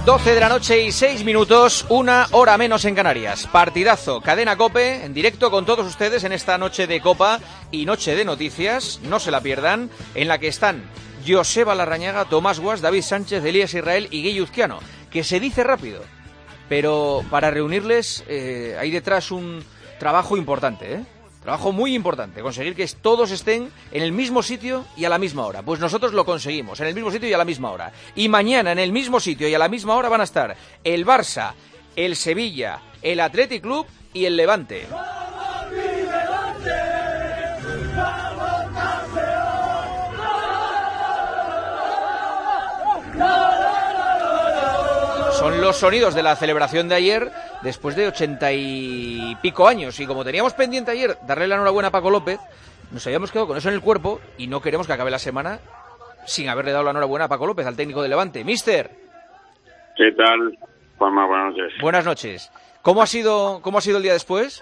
12 de la noche y 6 minutos, 1 hora menos en Canarias. Partidazo, Cadena COPE, en directo con todos ustedes en esta noche de Copa y noche de noticias, no se la pierdan, en la que están Joseba Larrañaga, Tomás Guas, David Sánchez, Elías Israel y Guille Uzquiano, que se dice rápido, pero para reunirles hay detrás un trabajo importante, Trabajo muy importante, conseguir que todos estén en el mismo sitio y a la misma hora. Pues nosotros lo conseguimos, en el mismo sitio y a la misma hora. Y mañana en el mismo sitio y a la misma hora van a estar el Barça, el Sevilla, el Athletic Club y el Levante. Son los sonidos de la celebración de ayer, después de 80 y pico años. Y como teníamos pendiente ayer darle la enhorabuena a Paco López, nos habíamos quedado con eso en el cuerpo y no queremos que acabe la semana sin haberle dado la enhorabuena a Paco López, al técnico de Levante. Mister. ¿Qué tal, Juanma? Buenas noches. Buenas noches. ¿Cómo ha sido el día después?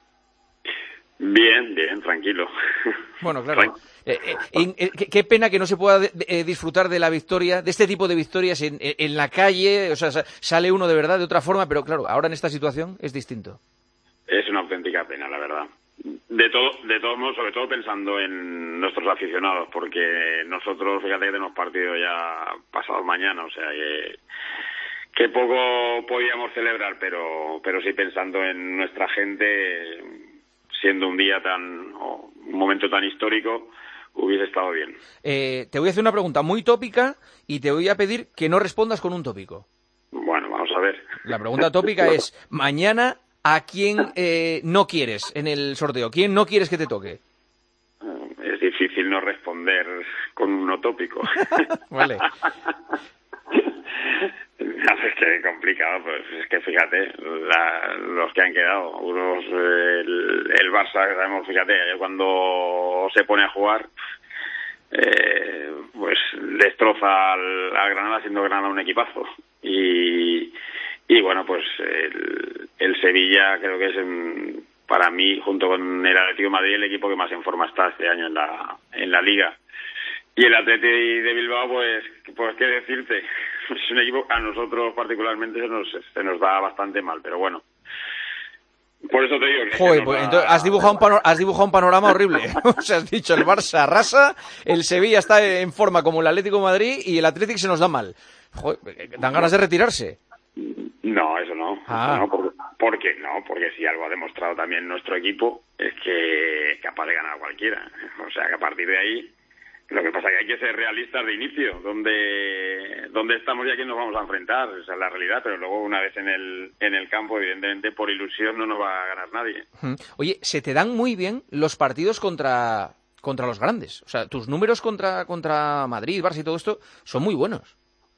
Bien, tranquilo. Bueno, claro. Qué pena que no se pueda disfrutar de la victoria, de este tipo de victorias en la calle. O sea, sale uno de verdad de otra forma, pero claro, ahora en esta situación es distinto. Es una auténtica pena, la verdad. De todos modos, sobre todo pensando en nuestros aficionados, porque nosotros, fíjate que tenemos partido ya pasado mañana, o sea que poco podíamos celebrar, pero sí pensando en nuestra gente, siendo un momento tan histórico, hubiese estado bien. Te voy a hacer una pregunta muy tópica y te voy a pedir que no respondas con un tópico. Bueno, vamos a ver. La pregunta tópica es, mañana, ¿a quién no quieres en el sorteo? ¿Quién no quieres que te toque? Es difícil no responder con un tópico. Vale. Es que complicado, pues es que fíjate, los que han quedado, unos, el Barça, sabemos, fíjate, cuando se pone a jugar, pues destroza al Granada, siendo Granada un equipazo. Y bueno, pues el Sevilla creo que es, para mí, junto con el Atlético de Madrid, el equipo que más en forma está este año en la Liga. Y el Atleti de Bilbao, pues qué decirte, es un equipo a nosotros particularmente se nos da bastante mal, pero bueno. Por eso te digo que... Joder, pues entonces has dibujado un panorama horrible. O sea, has dicho el Barça arrasa, el Sevilla está en forma como el Atlético de Madrid y el Atlético se nos da mal. Joder, dan ganas de retirarse. No, eso no. Ah. Eso no, porque si algo ha demostrado también nuestro equipo es que es capaz de ganar a cualquiera. O sea, que a partir de ahí... Lo que pasa es que hay que ser realistas de inicio, donde estamos y a quién nos vamos a enfrentar, esa es la realidad, pero luego una vez en el campo, evidentemente por ilusión no nos va a ganar nadie. Oye, se te dan muy bien los partidos contra los grandes, o sea, tus números contra Madrid, Barça y todo esto son muy buenos.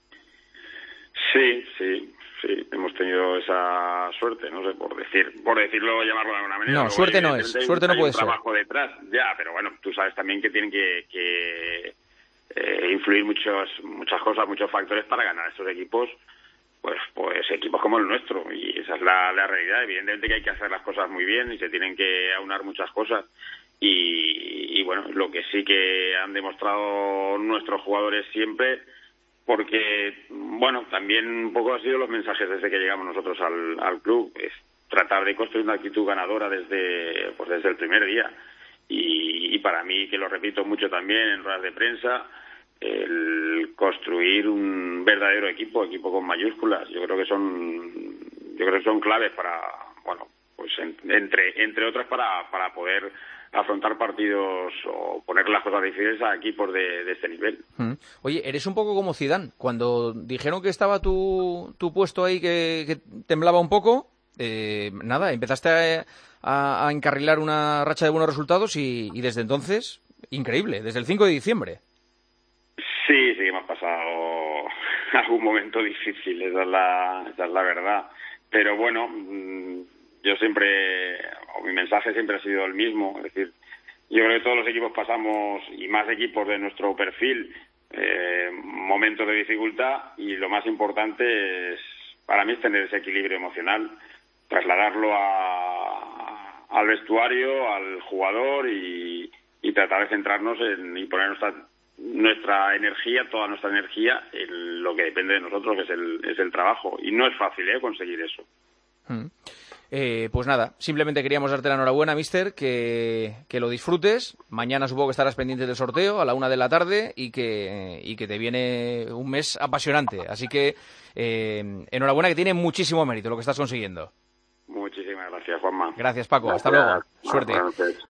Sí, hemos tenido esa suerte, no sé, por decirlo, llamarlo de alguna manera. No, suerte no es, suerte no puede ser. Hay un trabajo detrás, ya, pero bueno, tú sabes también que tienen que influir muchas cosas, muchos factores para ganar a estos equipos, pues equipos como el nuestro, y esa es la realidad. Evidentemente que hay que hacer las cosas muy bien y se tienen que aunar muchas cosas, y bueno, lo que sí que han demostrado nuestros jugadores siempre, porque, bueno, también un poco han sido los mensajes desde que llegamos nosotros al club, es tratar de construir una actitud ganadora desde el primer día. Y para mí, que lo repito mucho también en ruedas de prensa, el construir un verdadero equipo con mayúsculas, yo creo que son claves para, bueno, pues entre otras para poder afrontar partidos o poner las cosas difíciles a equipos de este nivel. Oye, eres un poco como Zidane. Cuando dijeron que estaba tu puesto ahí que temblaba un poco, empezaste a encarrilar una racha de buenos resultados y desde entonces, increíble, desde el 5 de diciembre. Sí que hemos pasado algún momento difícil, esa es la verdad. Pero bueno, yo mi mensaje siempre ha sido el mismo, es decir, yo creo que todos los equipos pasamos, y más equipos de nuestro perfil, momentos de dificultad, y lo más importante para mí es tener ese equilibrio emocional, trasladarlo al vestuario, al jugador, y tratar de centrarnos y poner nuestra energía, toda nuestra energía, en lo que depende de nosotros, que es el trabajo. Y no es fácil conseguir eso. Pues nada, simplemente queríamos darte la enhorabuena, míster, que lo disfrutes. Mañana supongo que estarás pendiente del sorteo a la 1 de la tarde y que te viene un mes apasionante. Así que enhorabuena, que tiene muchísimo mérito lo que estás consiguiendo. Muchísimas gracias, Juanma. Gracias, Paco. Gracias. Hasta luego. Suerte. Buenas noches.